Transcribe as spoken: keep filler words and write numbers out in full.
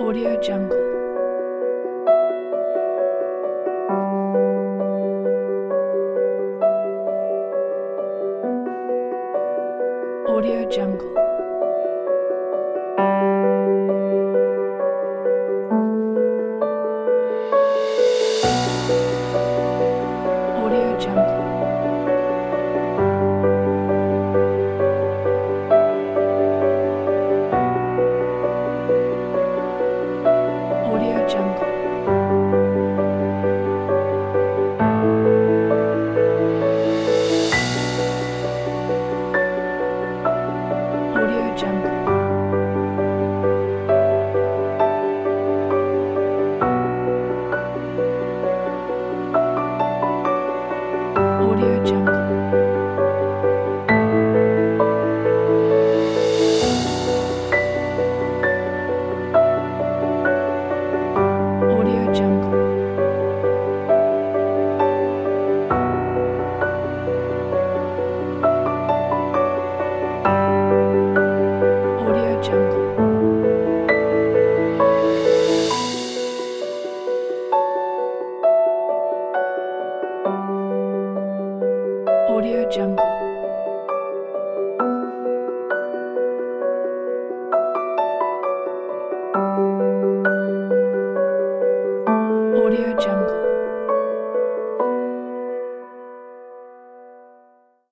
Audio Jungle. Audio Jungle. Audio Jungle. Audio Jungle. Audio Jungle. Audio Jungle. Audio Jungle. Audio Jungle. Audio Jungle.